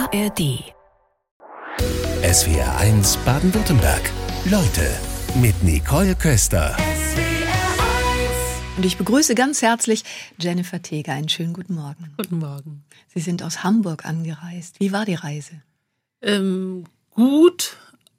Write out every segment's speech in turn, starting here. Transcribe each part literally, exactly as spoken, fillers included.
A R D. S W R eins Baden-Württemberg. Leute mit Nicole Köster. Und ich begrüße ganz herzlich Jennifer Teger. Einen schönen guten Morgen. Guten Morgen. Sie sind aus Hamburg angereist. Wie war die Reise? Ähm, gut,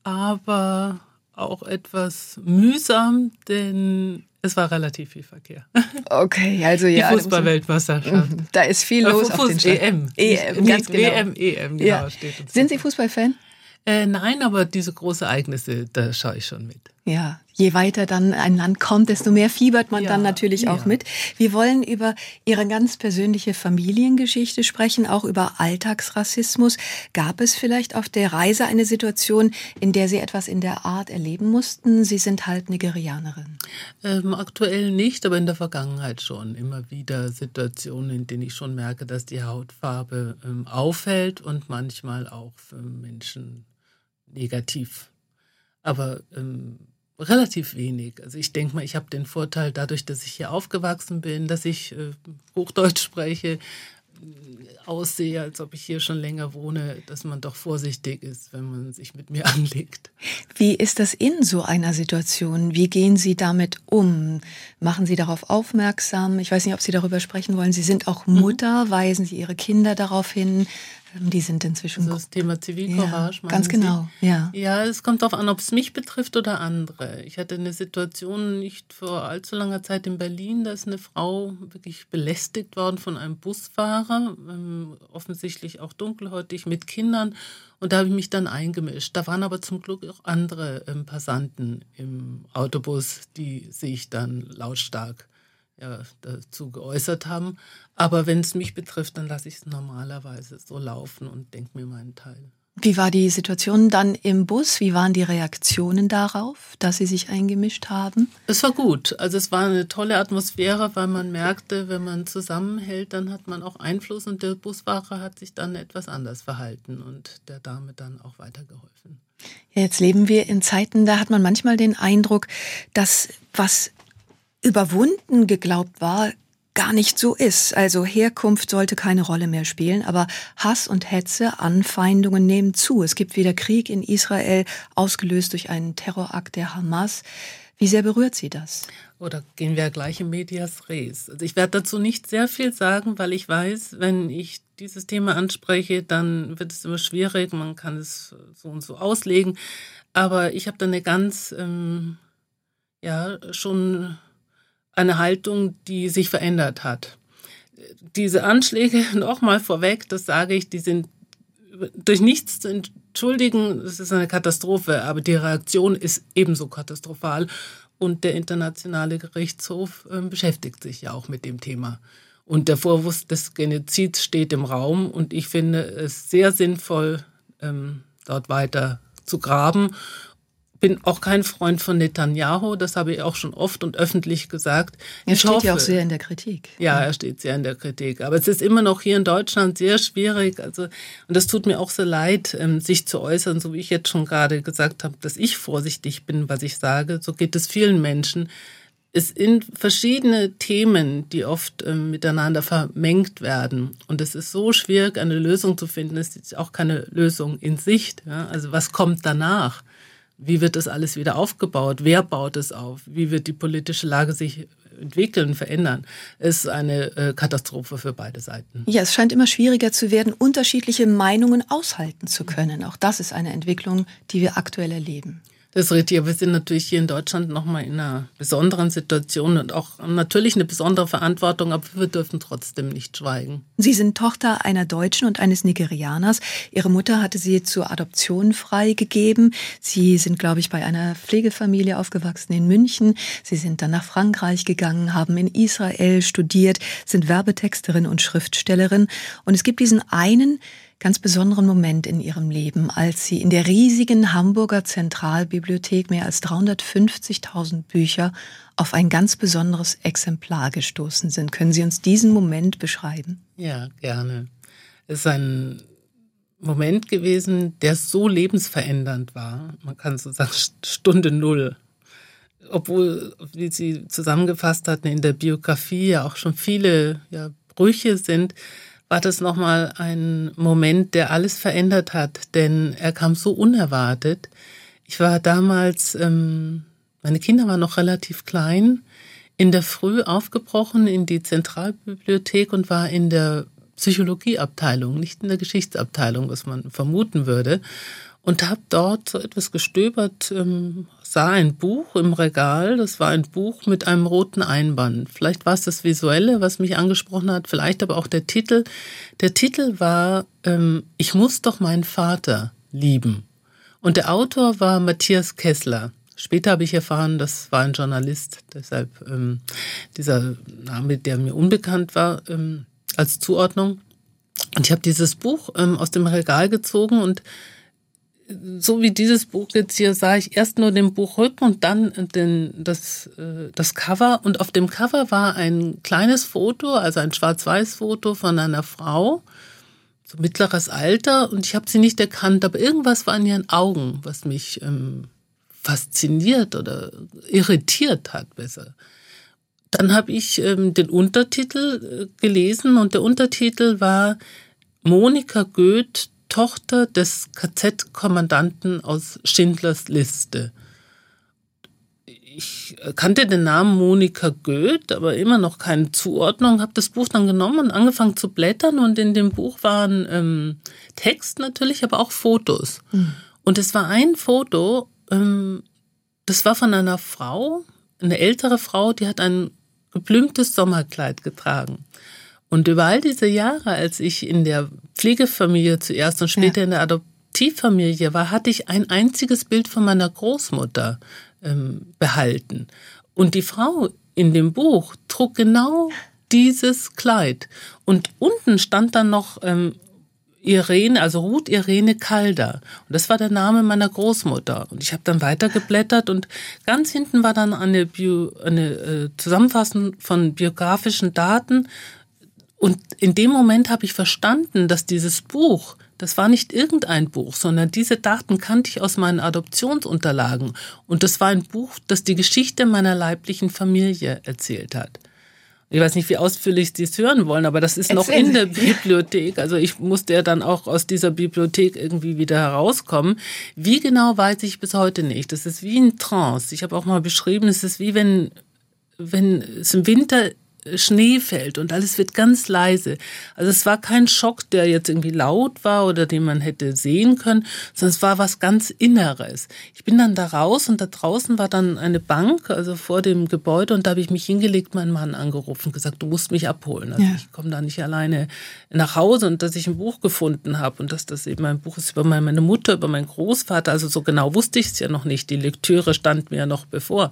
aber auch etwas mühsam, denn es war relativ viel Verkehr. Okay, also ja. Die Fußball-Weltmeisterschaft. Da ist viel los äh, auf den E M. E M, ganz genau. W M, E M, genau. Ja. Steht uns Sind Sie Fußballfan? Äh, nein, aber diese großen Ereignisse, da schaue ich schon mit. Ja, je weiter dann ein Land kommt, desto mehr fiebert man Ja, dann natürlich auch ja. mit. Wir wollen über Ihre ganz persönliche Familiengeschichte sprechen, auch über Alltagsrassismus. Gab es vielleicht auf der Reise eine Situation, in der Sie etwas in der Art erleben mussten? Sie sind halb Nigerianerin. Ähm, aktuell nicht, aber in der Vergangenheit schon. Immer wieder Situationen, in denen ich schon merke, dass die Hautfarbe ähm, auffällt und manchmal auch für Menschen negativ. Aber ähm, relativ wenig. Also ich denke mal, ich habe den Vorteil dadurch, dass ich hier aufgewachsen bin, dass ich äh, Hochdeutsch spreche, äh, aussehe, als ob ich hier schon länger wohne, dass man doch vorsichtig ist, wenn man sich mit mir anlegt. Wie ist das in so einer Situation? Wie gehen Sie damit um? Machen Sie darauf aufmerksam? Ich weiß nicht, ob Sie darüber sprechen wollen. Sie sind auch Mutter. Mhm. Weisen Sie Ihre Kinder darauf hin? Die sind inzwischen... Also das Thema Zivilcourage, ja, ganz genau, Sie? ja. Ja, es kommt darauf an, ob es mich betrifft oder andere. Ich hatte eine Situation nicht vor allzu langer Zeit in Berlin, da ist eine Frau wirklich belästigt worden von einem Busfahrer, ähm, offensichtlich auch dunkelhäutig mit Kindern. Und da habe ich mich dann eingemischt. Da waren aber zum Glück auch andere ähm, Passanten im Autobus, die sich dann lautstark ja, dazu geäußert haben. Aber wenn es mich betrifft, dann lasse ich es normalerweise so laufen und denke mir meinen Teil. Wie war die Situation dann im Bus? Wie waren die Reaktionen darauf, dass Sie sich eingemischt haben? Es war gut. Also es war eine tolle Atmosphäre, weil man merkte, wenn man zusammenhält, dann hat man auch Einfluss und der Busfahrer hat sich dann etwas anders verhalten und der Dame dann auch weitergeholfen. Ja, jetzt leben wir in Zeiten, da hat man manchmal den Eindruck, dass was überwunden geglaubt war, gar nicht so ist. Also Herkunft sollte keine Rolle mehr spielen, aber Hass und Hetze, Anfeindungen nehmen zu. Es gibt wieder Krieg in Israel, ausgelöst durch einen Terrorakt der Hamas. Wie sehr berührt Sie das? Oder gehen wir gleich in medias res. Also ich werde dazu nicht sehr viel sagen, weil ich weiß, wenn ich dieses Thema anspreche, dann wird es immer schwierig, man kann es so und so auslegen. Aber ich habe da eine ganz, ähm, ja, schon... eine Haltung, die sich verändert hat. Diese Anschläge, nochmal vorweg, das sage ich, die sind durch nichts zu entschuldigen, es ist eine Katastrophe, aber die Reaktion ist ebenso katastrophal und der Internationale Gerichtshof äh, beschäftigt sich ja auch mit dem Thema. Und der Vorwurf des Genozids steht im Raum und ich finde es sehr sinnvoll, ähm, dort weiter zu graben. Bin auch kein Freund von Netanyahu, das habe ich auch schon oft und öffentlich gesagt. Er ich steht hoffe, ja auch sehr in der Kritik. Ja, er steht sehr in der Kritik. Aber es ist immer noch hier in Deutschland sehr schwierig. Also, und das tut mir auch so leid, sich zu äußern, so wie ich jetzt schon gerade gesagt habe, dass ich vorsichtig bin, was ich sage. So geht es vielen Menschen. Es sind verschiedene Themen, die oft ähm, miteinander vermengt werden. Und es ist so schwierig, eine Lösung zu finden. Es ist auch keine Lösung in Sicht. Ja? Also was kommt danach? Wie wird das alles wieder aufgebaut? Wer baut es auf? Wie wird die politische Lage sich entwickeln, verändern? Es ist eine äh, Katastrophe für beide Seiten. Ja, es scheint immer schwieriger zu werden, unterschiedliche Meinungen aushalten zu können. Auch das ist eine Entwicklung, die wir aktuell erleben. Das ist richtig, aber wir sind natürlich hier in Deutschland nochmal in einer besonderen Situation und auch natürlich eine besondere Verantwortung, aber wir dürfen trotzdem nicht schweigen. Sie sind Tochter einer Deutschen und eines Nigerianers. Ihre Mutter hatte Sie zur Adoption freigegeben. Sie sind, glaube ich, bei einer Pflegefamilie aufgewachsen in München. Sie sind dann nach Frankreich gegangen, haben in Israel studiert, sind Werbetexterin und Schriftstellerin. Und es gibt diesen einen ganz besonderen Moment in ihrem Leben, als sie in der riesigen Hamburger Zentralbibliothek mehr als dreihundertfünfzigtausend Bücher auf ein ganz besonderes Exemplar gestoßen sind. Können Sie uns diesen Moment beschreiben? Ja, gerne. Es ist ein Moment gewesen, der so lebensverändernd war. Man kann so sagen, Stunde Null. Obwohl, wie Sie zusammengefasst hatten, in der Biografie ja auch schon viele ja, Brüche sind, war das nochmal ein Moment, der alles verändert hat, denn er kam so unerwartet. Ich war damals, ähm, meine Kinder waren noch relativ klein, in der Früh aufgebrochen in die Zentralbibliothek und war in der Psychologieabteilung, nicht in der Geschichtsabteilung, was man vermuten würde, und habe dort so etwas gestöbert, ähm, sah ein Buch im Regal, das war ein Buch mit einem roten Einband. Vielleicht war es das Visuelle, was mich angesprochen hat, vielleicht aber auch der Titel. Der Titel war ähm, Ich muss doch meinen Vater lieben. Und der Autor war Matthias Kessler. Später habe ich erfahren, das war ein Journalist, deshalb ähm, dieser Name, der mir unbekannt war, ähm, als Zuordnung. Und ich habe dieses Buch ähm, aus dem Regal gezogen und so wie dieses Buch jetzt hier sah ich erst nur den Buchrücken und dann den, das, äh, das Cover. Und auf dem Cover war ein kleines Foto, also ein Schwarz-Weiß-Foto von einer Frau, so mittleres Alter. Und ich habe sie nicht erkannt, aber irgendwas war in ihren Augen, was mich ähm, fasziniert oder irritiert hat, besser. Dann habe ich ähm, den Untertitel äh, gelesen und der Untertitel war Monika Goeth, Tochter des K Z-Kommandanten aus Schindlers Liste. Ich kannte den Namen Monika Goeth, aber immer noch keine Zuordnung, habe das Buch dann genommen und angefangen zu blättern und in dem Buch waren ähm, Text natürlich, aber auch Fotos. Mhm. Und es war ein Foto, ähm, das war von einer Frau, eine ältere Frau, die hat ein geblümtes Sommerkleid getragen. Und über all diese Jahre, als ich in der Pflegefamilie zuerst und später ja. in der Adoptivfamilie war, hatte ich ein einziges Bild von meiner Großmutter ähm, behalten. Und die Frau in dem Buch trug genau dieses Kleid. Und unten stand dann noch ähm, Irene, also Ruth Irene Calder. Und das war der Name meiner Großmutter. Und ich habe dann weitergeblättert und ganz hinten war dann eine, Bio, eine äh, Zusammenfassung von biografischen Daten. Und in dem Moment habe ich verstanden, dass dieses Buch, das war nicht irgendein Buch, sondern diese Daten kannte ich aus meinen Adoptionsunterlagen. Und das war ein Buch, das die Geschichte meiner leiblichen Familie erzählt hat. Ich weiß nicht, wie ausführlich Sie es hören wollen, aber das ist noch in der Bibliothek. Also ich musste ja dann auch aus dieser Bibliothek irgendwie wieder herauskommen. Wie genau, weiß ich bis heute nicht. Das ist wie ein Trance. Ich habe auch mal beschrieben, es ist wie wenn, wenn es im Winter Schnee fällt und alles wird ganz leise. Also es war kein Schock, der jetzt irgendwie laut war oder den man hätte sehen können, sondern es war was ganz Inneres. Ich bin dann da raus und da draußen war dann eine Bank, also vor dem Gebäude, und da habe ich mich hingelegt, meinen Mann angerufen, gesagt, du musst mich abholen. Also ja. ich komme da nicht alleine nach Hause, und dass ich ein Buch gefunden habe und dass das eben ein Buch ist über meine Mutter, über meinen Großvater. Also so genau wusste ich es ja noch nicht. Die Lektüre stand mir ja noch bevor.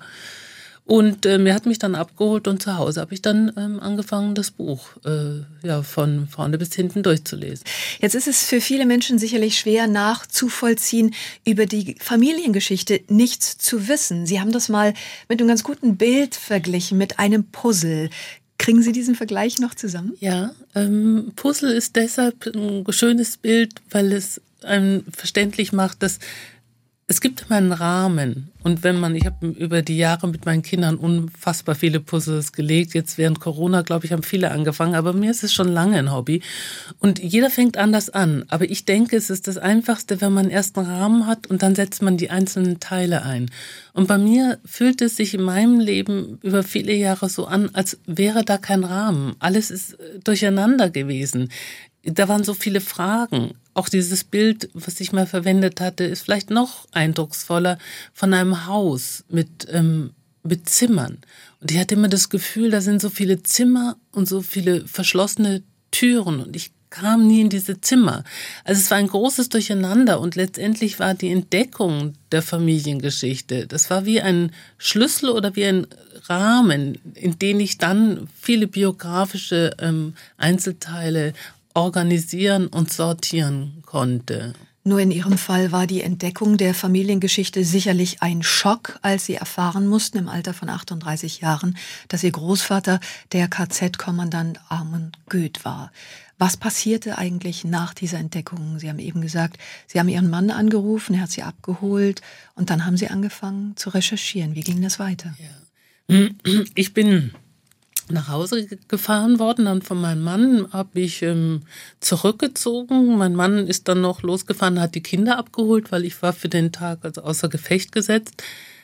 Und ähm, er hat mich dann abgeholt und zu Hause habe ich dann ähm, angefangen, das Buch äh, ja von vorne bis hinten durchzulesen. Jetzt ist es für viele Menschen sicherlich schwer nachzuvollziehen, über die Familiengeschichte nichts zu wissen. Sie haben das mal mit einem ganz guten Bild verglichen, mit einem Puzzle. Kriegen Sie diesen Vergleich noch zusammen? Ja, ähm, Puzzle ist deshalb ein schönes Bild, weil es einem verständlich macht, dass es gibt immer einen Rahmen. Und wenn man, ich habe über die Jahre mit meinen Kindern unfassbar viele Puzzles gelegt. Jetzt während Corona, glaube ich, haben viele angefangen. Aber mir ist es schon lange ein Hobby. Und jeder fängt anders an. Aber ich denke, es ist das Einfachste, wenn man erst einen Rahmen hat und dann setzt man die einzelnen Teile ein. Und bei mir fühlt es sich in meinem Leben über viele Jahre so an, als wäre da kein Rahmen. Alles ist durcheinander gewesen. Da waren so viele Fragen. Auch dieses Bild, was ich mal verwendet hatte, ist vielleicht noch eindrucksvoller, von einem Haus mit, ähm, mit Zimmern. Und ich hatte immer das Gefühl, da sind so viele Zimmer und so viele verschlossene Türen. Und ich kam nie in diese Zimmer. Also es war ein großes Durcheinander. Und letztendlich war die Entdeckung der Familiengeschichte, das war wie ein Schlüssel oder wie ein Rahmen, in den ich dann viele biografische ähm, Einzelteile organisieren und sortieren konnte. Nur in Ihrem Fall war die Entdeckung der Familiengeschichte sicherlich ein Schock, als Sie erfahren mussten im Alter von achtunddreißig Jahren, dass Ihr Großvater der K Z-Kommandant Armand Goeth war. Was passierte eigentlich nach dieser Entdeckung? Sie haben eben gesagt, Sie haben Ihren Mann angerufen, er hat Sie abgeholt und dann haben Sie angefangen zu recherchieren. Wie ging das weiter? Ja. Ich bin nach Hause gefahren worden. Dann von meinem Mann habe ich ähm, zurückgezogen. Mein Mann ist dann noch losgefahren, hat die Kinder abgeholt, weil ich war für den Tag also außer Gefecht gesetzt.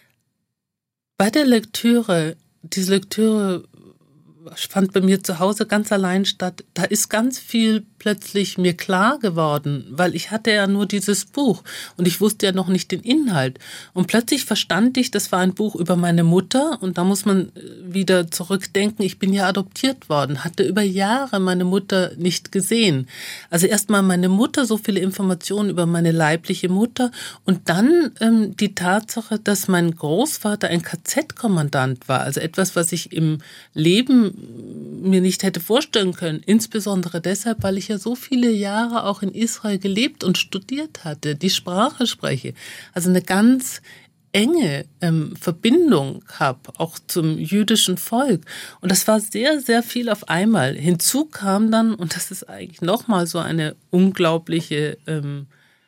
Bei der Lektüre, diese Lektüre fand bei mir zu Hause ganz allein statt. Da ist ganz viel plötzlich mir klar geworden, weil ich hatte ja nur dieses Buch und ich wusste ja noch nicht den Inhalt. Und plötzlich verstand ich, das war ein Buch über meine Mutter und da muss man wieder zurückdenken, ich bin ja adoptiert worden, hatte über Jahre meine Mutter nicht gesehen. Also erstmal meine Mutter, so viele Informationen über meine leibliche Mutter und dann ähm, die Tatsache, dass mein Großvater ein K Z-Kommandant war, also etwas, was ich im Leben mir nicht hätte vorstellen können, insbesondere deshalb, weil ich ja so viele Jahre auch in Israel gelebt und studiert hatte, die Sprache spreche, also eine ganz enge ähm, Verbindung habe, auch zum jüdischen Volk. Und das war sehr, sehr viel auf einmal. Hinzu kam dann, und das ist eigentlich nochmal so eine unglaubliche, ähm,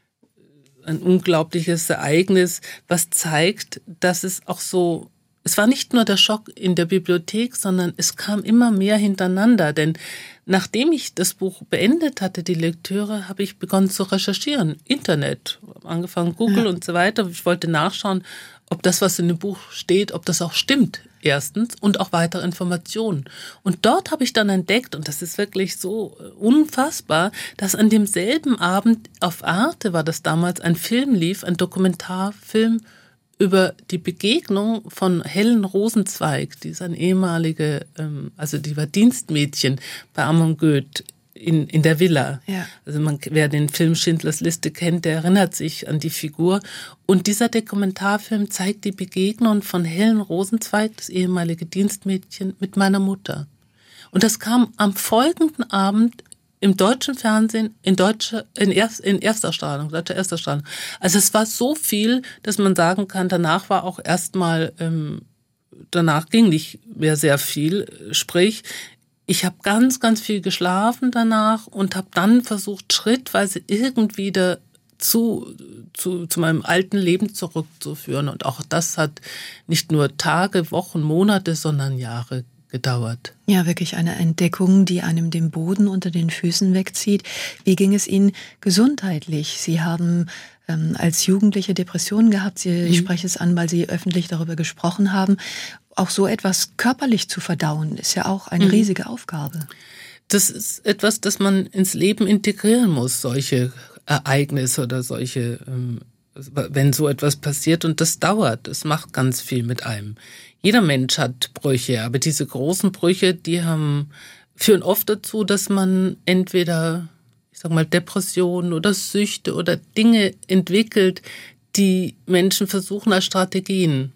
ein unglaubliches Ereignis, was zeigt, dass es auch so, es war nicht nur der Schock in der Bibliothek, sondern es kam immer mehr hintereinander. Denn nachdem ich das Buch beendet hatte, die Lektüre, habe ich begonnen zu recherchieren. Internet, angefangen Google ja. und so weiter. Ich wollte nachschauen, ob das, was in dem Buch steht, ob das auch stimmt. Erstens und auch weitere Informationen. Und dort habe ich dann entdeckt, und das ist wirklich so unfassbar, dass an demselben Abend auf Arte, war das damals, ein Film lief, ein Dokumentarfilm über die Begegnung von Helen Rosenzweig, die ist eine ehemalige, also die war Dienstmädchen bei Amon Goeth in, in der Villa. Ja. Also man, wer den Film Schindlers Liste kennt, der erinnert sich an die Figur. Und dieser Dokumentarfilm zeigt die Begegnung von Helen Rosenzweig, das ehemalige Dienstmädchen, mit meiner Mutter. Und das kam am folgenden Abend im deutschen Fernsehen, in deutscher, in, Erst, in Erstausstrahlung, deutscher Erstausstrahlung. Also es war so viel, dass man sagen kann, danach war auch erstmal, ähm, danach ging nicht mehr sehr viel. Sprich, ich habe ganz, ganz viel geschlafen danach und habe dann versucht, schrittweise irgendwie da zu, zu, zu meinem alten Leben zurückzuführen. Und auch das hat nicht nur Tage, Wochen, Monate, sondern Jahre gedauert. Ja, wirklich eine Entdeckung, die einem den Boden unter den Füßen wegzieht. Wie ging es Ihnen gesundheitlich? Sie haben ähm, als Jugendliche Depressionen gehabt. Sie, mhm. Ich spreche es an, weil Sie öffentlich darüber gesprochen haben. Auch so etwas körperlich zu verdauen, ist ja auch eine mhm. riesige Aufgabe. Das ist etwas, das man ins Leben integrieren muss, solche Ereignisse oder solche, ähm, wenn so etwas passiert. Und das dauert, das macht ganz viel mit einem. Jeder Mensch hat Brüche, aber diese großen Brüche, die haben, führen oft dazu, dass man entweder, ich sag mal, Depressionen oder Süchte oder Dinge entwickelt, die Menschen versuchen als Strategien,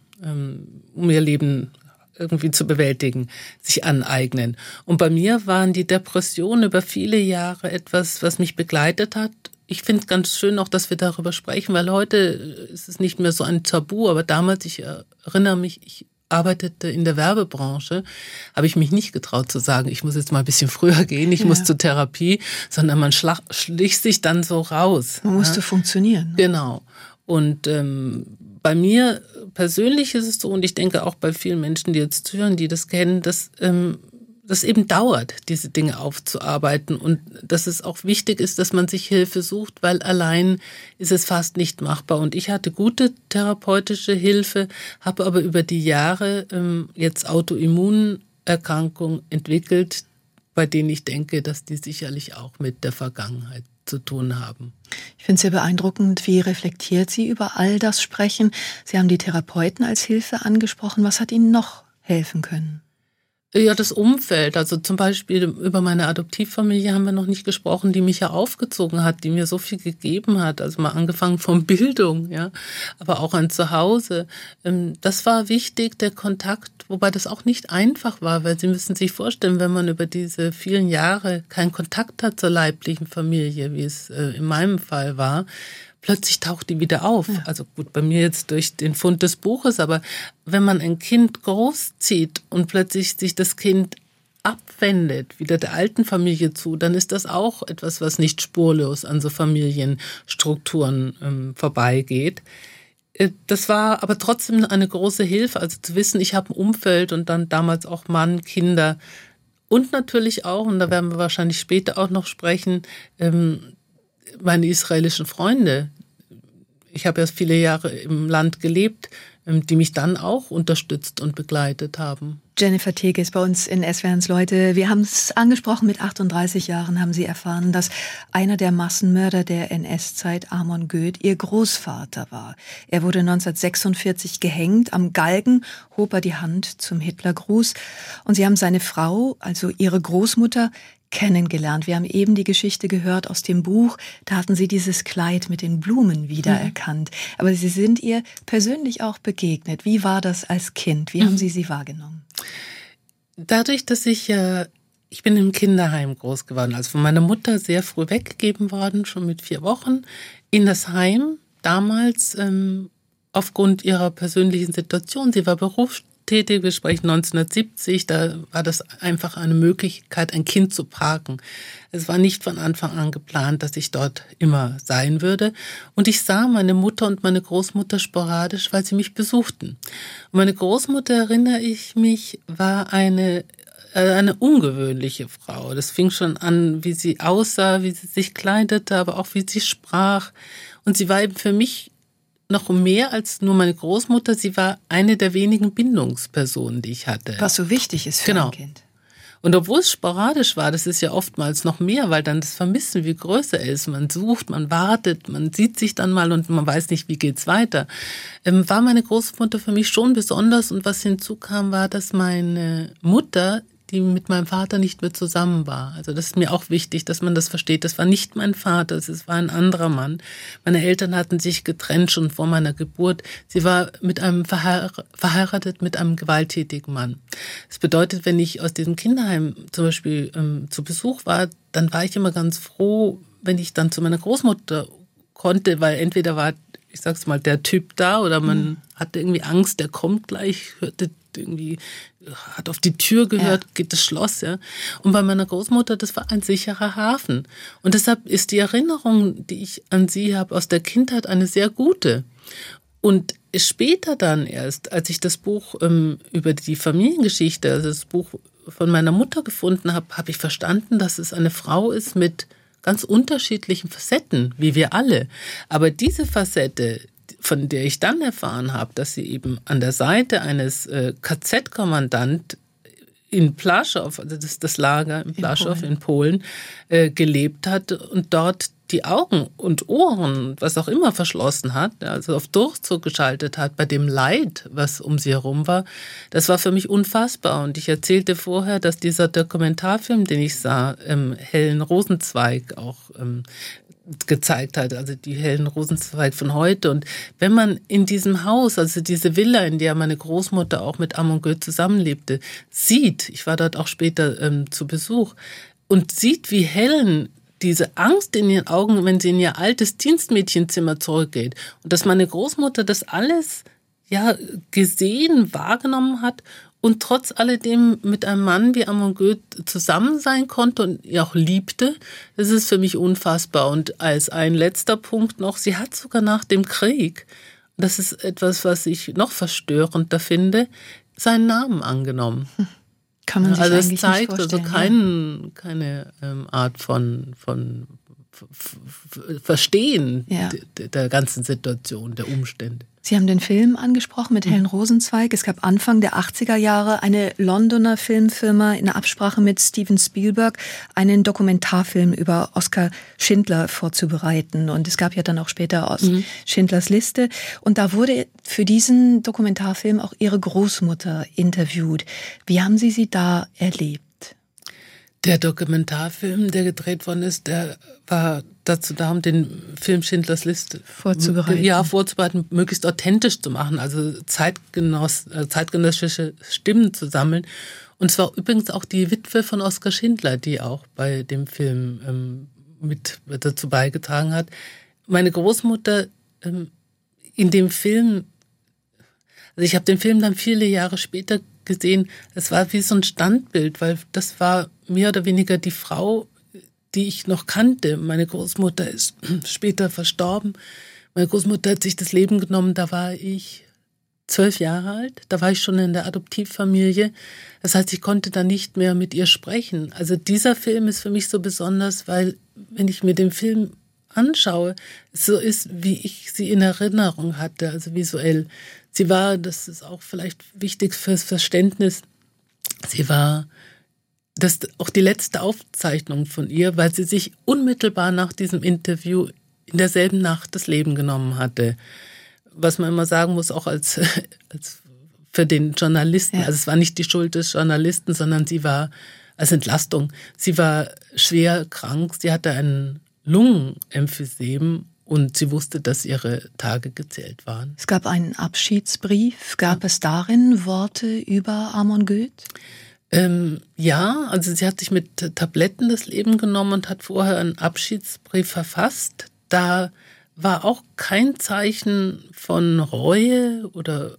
um ihr Leben irgendwie zu bewältigen, sich aneignen. Und bei mir waren die Depressionen über viele Jahre etwas, was mich begleitet hat. Ich finde es ganz schön auch, dass wir darüber sprechen, weil heute ist es nicht mehr so ein Tabu, aber damals, ich erinnere mich, ich arbeitete in der Werbebranche, habe ich mich nicht getraut zu sagen, ich muss jetzt mal ein bisschen früher gehen, ich ja. muss zur Therapie, sondern man schlag, schlich sich dann so raus. Man musste ja. funktionieren. Ne? Genau. Und ähm, bei mir persönlich ist es so, und ich denke auch bei vielen Menschen, die jetzt hören, die das kennen, dass ähm, das eben dauert, diese Dinge aufzuarbeiten und dass es auch wichtig ist, dass man sich Hilfe sucht, weil allein ist es fast nicht machbar. Und ich hatte gute therapeutische Hilfe, habe aber über die Jahre ähm, jetzt Autoimmunerkrankungen entwickelt, bei denen ich denke, dass die sicherlich auch mit der Vergangenheit zu tun haben. Ich finde es sehr beeindruckend, wie reflektiert Sie über all das sprechen. Sie haben die Therapeuten als Hilfe angesprochen. Was hat Ihnen noch helfen können? Ja, das Umfeld, also zum Beispiel über meine Adoptivfamilie haben wir noch nicht gesprochen, die mich ja aufgezogen hat, die mir so viel gegeben hat, also mal angefangen von Bildung, ja, aber auch an zu Hause. Das war wichtig, der Kontakt, wobei das auch nicht einfach war, weil Sie müssen sich vorstellen, wenn man über diese vielen Jahre keinen Kontakt hat zur leiblichen Familie, wie es in meinem Fall war, plötzlich taucht die wieder auf. Ja. Also gut, bei mir jetzt durch den Fund des Buches, aber wenn man ein Kind großzieht und plötzlich sich das Kind abwendet, wieder der alten Familie zu, dann ist das auch etwas, was nicht spurlos an so Familienstrukturen ähm, vorbeigeht. Das war aber trotzdem eine große Hilfe, also zu wissen, ich habe ein Umfeld und dann damals auch Mann, Kinder und natürlich auch, und da werden wir wahrscheinlich später auch noch sprechen, meine israelischen Freunde. Ich habe ja viele Jahre im Land gelebt, die mich dann auch unterstützt und begleitet haben. Jennifer Teke ist bei uns in S W R eins Leute. Wir haben es angesprochen, mit achtunddreißig Jahren haben Sie erfahren, dass einer der Massenmörder der N S-Zeit, Amon Göth, Ihr Großvater war. Er wurde neunzehnhundertsechsundvierzig gehängt. Am Galgen hob er die Hand zum Hitlergruß. Und Sie haben seine Frau, also Ihre Großmutter, kennengelernt. Wir haben eben die Geschichte gehört aus dem Buch. Da hatten Sie dieses Kleid mit den Blumen wiedererkannt. Mhm. Aber Sie sind ihr persönlich auch begegnet. Wie war das als Kind? Wie mhm. haben Sie sie wahrgenommen? Dadurch, dass ich ja, ich bin im Kinderheim groß geworden, also von meiner Mutter sehr früh weggegeben worden, schon mit vier Wochen, in das Heim, damals ähm, aufgrund ihrer persönlichen Situation. Sie war berufstätig, wir sprechen neunzehnhundertsiebzig, da war das einfach eine Möglichkeit, ein Kind zu parken. Es war nicht von Anfang an geplant, dass ich dort immer sein würde. Und ich sah meine Mutter und meine Großmutter sporadisch, weil sie mich besuchten. Und meine Großmutter, erinnere ich mich, war eine, eine ungewöhnliche Frau. Das fing schon an, wie sie aussah, wie sie sich kleidete, aber auch wie sie sprach. Und sie war eben für mich noch mehr als nur meine Großmutter. Sie war eine der wenigen Bindungspersonen, die ich hatte. Was so wichtig ist für genau. ein Kind. Und obwohl es sporadisch war, das ist ja oftmals noch mehr, weil dann das Vermissen wie größer ist. Man sucht, man wartet, man sieht sich dann mal und man weiß nicht, wie geht's weiter. Ähm, war meine Großmutter für mich schon besonders. Und was hinzukam, war, dass meine Mutter, die mit meinem Vater nicht mehr zusammen war. Also das ist mir auch wichtig, dass man das versteht. Das war nicht mein Vater, es war ein anderer Mann. Meine Eltern hatten sich getrennt schon vor meiner Geburt. Sie war mit einem verheir- verheiratet mit einem gewalttätigen Mann. Das bedeutet, wenn ich aus diesem Kinderheim zum Beispiel ähm, zu Besuch war, dann war ich immer ganz froh, wenn ich dann zu meiner Großmutter konnte, weil entweder war, ich sag's mal, der Typ da oder man mhm. hatte irgendwie Angst, der kommt gleich, hörte irgendwie, hat auf die Tür gehört, ja. geht das Schloss, ja. Und bei meiner Großmutter, das war ein sicherer Hafen. Und deshalb ist die Erinnerung, die ich an sie habe aus der Kindheit, eine sehr gute. Und später dann erst, als ich das Buch ähm, über die Familiengeschichte, also das Buch von meiner Mutter gefunden habe, habe ich verstanden, dass es eine Frau ist mit ganz unterschiedlichen Facetten, wie wir alle. Aber diese Facette, von der ich dann erfahren habe, dass sie eben an der Seite eines äh, K Z-Kommandant in Plaszow, also das ist das Lager in Plaszow in Polen, in Polen äh, gelebt hat und dort die Augen und Ohren, was auch immer, verschlossen hat, also auf Durchzug geschaltet hat bei dem Leid, was um sie herum war, das war für mich unfassbar. Und ich erzählte vorher, dass dieser Dokumentarfilm, den ich sah, ähm, Helen Rosenzweig auch ähm, gezeigt hat, also die Helen Rosenzweig von heute. Und wenn man in diesem Haus, also diese Villa, in der meine Großmutter auch mit Amon Göth zusammenlebte, sieht, ich war dort auch später ähm, zu Besuch, und sieht, wie Helen diese Angst in ihren Augen, wenn sie in ihr altes Dienstmädchenzimmer zurückgeht, und dass meine Großmutter das alles ja gesehen, wahrgenommen hat und trotz alledem mit einem Mann wie Amon Göth zusammen sein konnte und ihn auch liebte, das ist für mich unfassbar. Und als ein letzter Punkt noch, sie hat sogar nach dem Krieg, das ist etwas, was ich noch verstörender finde, seinen Namen angenommen. Kann man sich also eigentlich es zeigt nicht also kein, ja. keine ähm, Art von, von f- f- Verstehen ja. der, der ganzen Situation, der Umstände. Sie haben den Film angesprochen mit Helen Rosenzweig. Es gab Anfang der achtziger Jahre eine Londoner Filmfirma in Absprache mit Steven Spielberg einen Dokumentarfilm über Oskar Schindler vorzubereiten. Und es gab ja dann auch später aus mhm. Schindlers Liste. Und da wurde für diesen Dokumentarfilm auch Ihre Großmutter interviewt. Wie haben Sie sie da erlebt? Der Dokumentarfilm, der gedreht worden ist, der war dazu da, um den Film Schindlers Liste vorzubereiten. Ja, vorzubereiten, möglichst authentisch zu machen, also Zeitgenoss, zeitgenössische Stimmen zu sammeln. Und es war übrigens auch die Witwe von Oskar Schindler, die auch bei dem Film ähm, mit dazu beigetragen hat. Meine Großmutter ähm, in dem Film, also ich habe den Film dann viele Jahre später gesehen, es war wie so ein Standbild, weil das war mehr oder weniger die Frau, die ich noch kannte. Meine Großmutter ist später verstorben. Meine Großmutter hat sich das Leben genommen, da war ich zwölf Jahre alt, da war ich schon in der Adoptivfamilie. Das heißt, ich konnte da nicht mehr mit ihr sprechen. Also dieser Film ist für mich so besonders, weil wenn ich mir den Film anschaue, es so ist, wie ich sie in Erinnerung hatte, also visuell. Sie war, das ist auch vielleicht wichtig fürs Verständnis, sie war das auch die letzte Aufzeichnung von ihr, weil sie sich unmittelbar nach diesem Interview in derselben Nacht das Leben genommen hatte. Was man immer sagen muss, auch als, als für den Journalisten. Ja. Also es war nicht die Schuld des Journalisten, sondern sie war als Entlastung. Sie war schwer krank, sie hatte ein Lungenemphysem und sie wusste, dass ihre Tage gezählt waren. Es gab einen Abschiedsbrief. Gab ja. es darin Worte über Amon Göth? Ähm, ja, also sie hat sich mit Tabletten das Leben genommen und hat vorher einen Abschiedsbrief verfasst. Da war auch kein Zeichen von Reue oder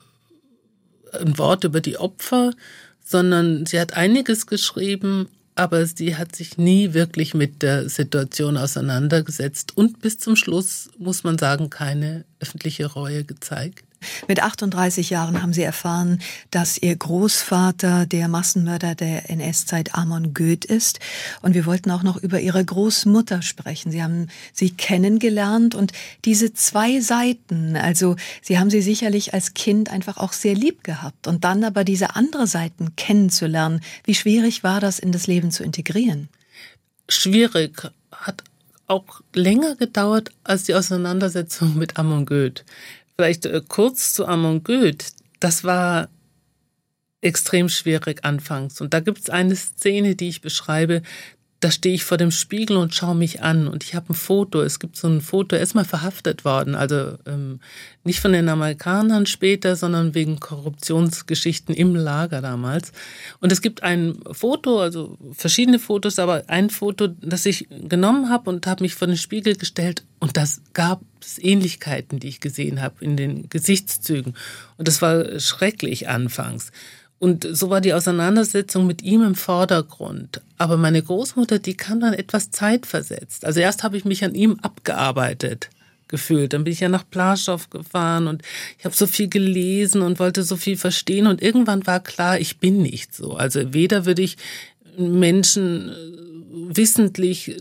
ein Wort über die Opfer, sondern sie hat einiges geschrieben, aber sie hat sich nie wirklich mit der Situation auseinandergesetzt und bis zum Schluss, muss man sagen, keine öffentliche Reue gezeigt. Mit achtunddreißig Jahren haben Sie erfahren, dass Ihr Großvater der Massenmörder der N S-Zeit Amon Göth ist. Und wir wollten auch noch über Ihre Großmutter sprechen. Sie haben sie kennengelernt und diese zwei Seiten, also Sie haben sie sicherlich als Kind einfach auch sehr lieb gehabt. Und dann aber diese andere Seiten kennenzulernen. Wie schwierig war das, in das Leben zu integrieren? Schwierig, hat auch länger gedauert als die Auseinandersetzung mit Amon Göth. Vielleicht äh, kurz zu Amon Göth. Das war extrem schwierig anfangs. Und da gibt es eine Szene, die ich beschreibe. Da stehe ich vor dem Spiegel und schaue mich an. Und ich habe ein Foto. Es gibt so ein Foto, er ist mal verhaftet worden. Also ähm, nicht von den Amerikanern später, sondern wegen Korruptionsgeschichten im Lager damals. Und es gibt ein Foto, also verschiedene Fotos, aber ein Foto, das ich genommen habe und habe mich vor den Spiegel gestellt. Und das gab es Ähnlichkeiten, die ich gesehen habe in den Gesichtszügen. Und das war schrecklich anfangs. Und so war die Auseinandersetzung mit ihm im Vordergrund. Aber meine Großmutter, die kam dann etwas zeitversetzt. Also erst habe ich mich an ihm abgearbeitet gefühlt. Dann bin ich ja nach Plaszow gefahren und ich habe so viel gelesen und wollte so viel verstehen. Und irgendwann war klar, ich bin nicht so. Also weder würde ich Menschen wissentlich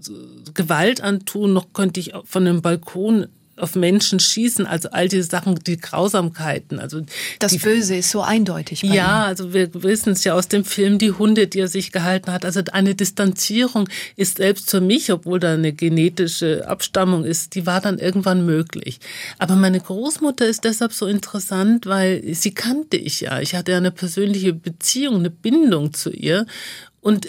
Gewalt antun, noch könnte ich von einem Balkon auf Menschen schießen, also all diese Sachen, die Grausamkeiten. Also das die, Böse ist so eindeutig bei Ja, ihm. Also wir wissen es ja aus dem Film, die Hunde, die er sich gehalten hat. Also eine Distanzierung ist selbst für mich, obwohl da eine genetische Abstammung ist, die war dann irgendwann möglich. Aber meine Großmutter ist deshalb so interessant, weil sie kannte ich ja. Ich hatte ja eine persönliche Beziehung, eine Bindung zu ihr. Und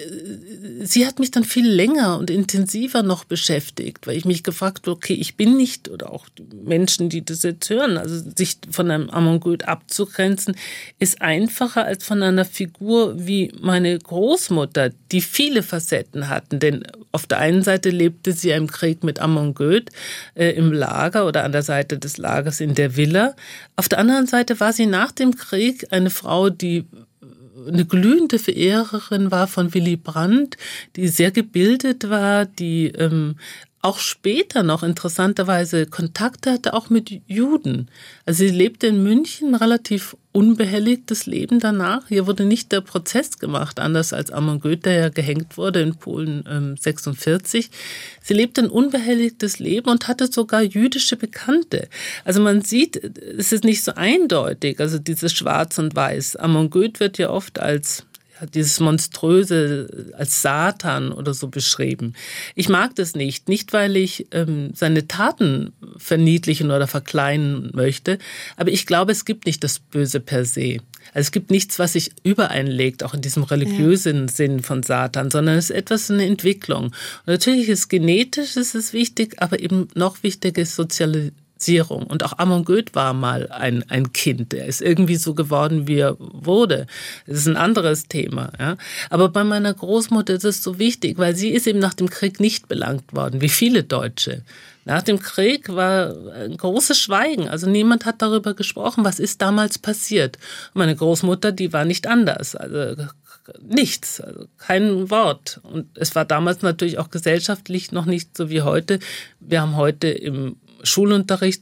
sie hat mich dann viel länger und intensiver noch beschäftigt, weil ich mich gefragt habe, okay, ich bin nicht, oder auch die Menschen, die das jetzt hören, also sich von einem Amon Göth abzugrenzen, ist einfacher als von einer Figur wie meine Großmutter, die viele Facetten hatten. Denn auf der einen Seite lebte sie im Krieg mit Amon Göth äh, im Lager oder an der Seite des Lagers in der Villa. Auf der anderen Seite war sie nach dem Krieg eine Frau, die eine glühende Verehrerin war von Willy Brandt, die sehr gebildet war, die ähm, auch später noch interessanterweise Kontakte hatte, auch mit Juden. Also sie lebte in München, relativ unbehelligtes Leben danach. Hier wurde nicht der Prozess gemacht, anders als Amon Göth, der ja gehängt wurde in Polen ähm, sechsundvierzig. Sie lebte ein unbehelligtes Leben und hatte sogar jüdische Bekannte. Also man sieht, es ist nicht so eindeutig, also dieses Schwarz und Weiß. Amon Göth wird ja oft als dieses Monströse, als Satan oder so beschrieben. Ich mag das nicht. Nicht, weil ich ähm, seine Taten verniedlichen oder verkleinern möchte, aber ich glaube, es gibt nicht das Böse per se. Also es gibt nichts, was sich übereinlegt, auch in diesem religiösen ja. Sinn von Satan, sondern es ist etwas, eine Entwicklung. Und natürlich ist genetisch, ist es wichtig, aber eben noch wichtiger ist Sozialisierung. Und auch Amon Göth war mal ein, ein Kind. Er ist irgendwie so geworden, wie er wurde. Das ist ein anderes Thema. Ja. Aber bei meiner Großmutter ist es so wichtig, weil sie ist eben nach dem Krieg nicht belangt worden, wie viele Deutsche. Nach dem Krieg war ein großes Schweigen. Also niemand hat darüber gesprochen, was ist damals passiert. Und meine Großmutter, die war nicht anders. Also nichts, also kein Wort. Und es war damals natürlich auch gesellschaftlich noch nicht so wie heute. Wir haben heute im Schulunterricht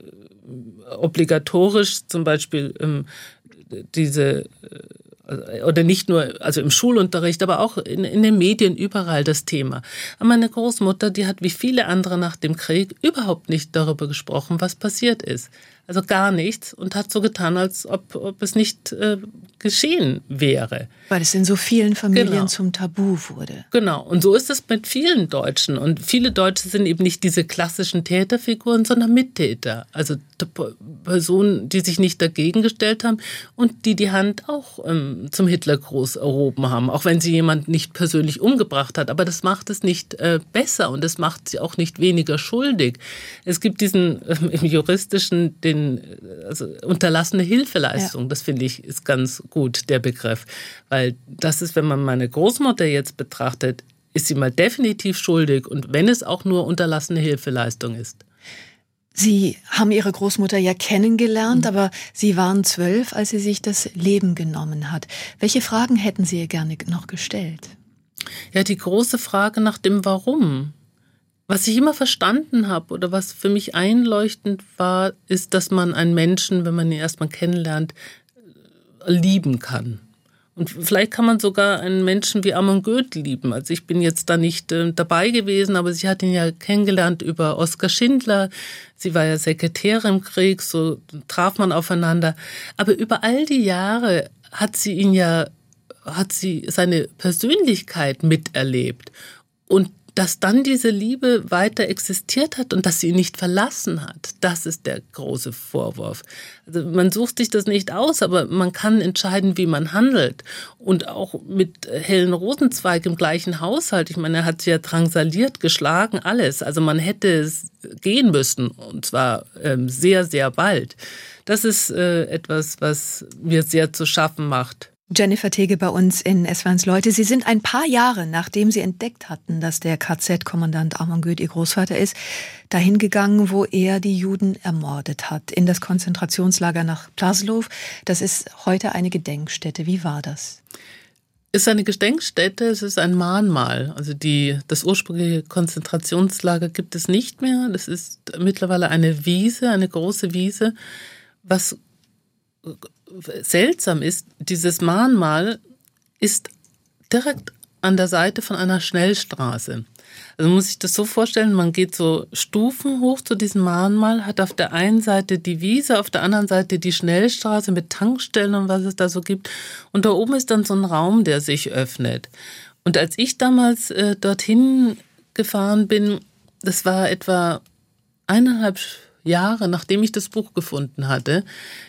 äh, obligatorisch, zum Beispiel ähm, diese, äh, oder nicht nur, also im Schulunterricht, aber auch in, in den Medien überall das Thema. Aber meine Großmutter, die hat wie viele andere nach dem Krieg überhaupt nicht darüber gesprochen, was passiert ist. Also gar nichts und hat so getan, als ob, ob es nicht äh, geschehen wäre. Weil es in so vielen Familien genau. zum Tabu wurde. Genau, und so ist es mit vielen Deutschen. Und viele Deutsche sind eben nicht diese klassischen Täterfiguren, sondern Mittäter. Also Personen, die sich nicht dagegen gestellt haben und die die Hand auch ähm, zum Hitlergruß erhoben haben. Auch wenn sie jemand nicht persönlich umgebracht hat. Aber das macht es nicht äh, besser und das macht sie auch nicht weniger schuldig. Es gibt diesen äh, im juristischen, den also unterlassene Hilfeleistung, ja. Das finde ich ist ganz gut, der Begriff. Weil das ist, wenn man meine Großmutter jetzt betrachtet, ist sie mal definitiv schuldig und wenn es auch nur unterlassene Hilfeleistung ist. Sie haben Ihre Großmutter ja kennengelernt, mhm. aber Sie waren zwölf, als sie sich das Leben genommen hat. Welche Fragen hätten Sie ihr gerne noch gestellt? Ja, die große Frage nach dem Warum. Was ich immer verstanden habe oder was für mich einleuchtend war, ist, dass man einen Menschen, wenn man ihn erstmal kennenlernt, lieben kann. Und vielleicht kann man sogar einen Menschen wie Amon Goeth lieben. Also ich bin jetzt da nicht äh, dabei gewesen, aber sie hat ihn ja kennengelernt über Oskar Schindler. Sie war ja Sekretärin im Krieg, so traf man aufeinander. Aber über all die Jahre hat sie ihn ja, hat sie seine Persönlichkeit miterlebt. Und dass dann diese Liebe weiter existiert hat und dass sie ihn nicht verlassen hat, das ist der große Vorwurf. Also man sucht sich das nicht aus, aber man kann entscheiden, wie man handelt. Und auch mit Helen Rosenzweig im gleichen Haushalt, ich meine, er hat sie ja drangsaliert, geschlagen, alles. Also man hätte gehen müssen, und zwar ähm, sehr, sehr bald. Das ist äh, etwas, was mir sehr zu schaffen macht. Jennifer Tege bei uns in S W R eins Leute. Sie sind ein paar Jahre, nachdem Sie entdeckt hatten, dass der K Z-Kommandant Amon Goeth Ihr Großvater ist, dahin gegangen, wo er die Juden ermordet hat, in das Konzentrationslager nach Plaszow. Das ist heute eine Gedenkstätte. Wie war das? Es ist eine Gedenkstätte, es ist ein Mahnmal. Also die, das ursprüngliche Konzentrationslager gibt es nicht mehr. Das ist mittlerweile eine Wiese, eine große Wiese, was seltsam ist, dieses Mahnmal ist direkt an der Seite von einer Schnellstraße. Also man muss sich das so vorstellen, man geht so Stufen hoch zu diesem Mahnmal, hat auf der einen Seite die Wiese, auf der anderen Seite die Schnellstraße mit Tankstellen und was es da so gibt. Und da oben ist dann so ein Raum, der sich öffnet. Und als ich damals äh, dorthin gefahren bin, das war etwa eineinhalb Jahre, nachdem ich das Buch gefunden hatte,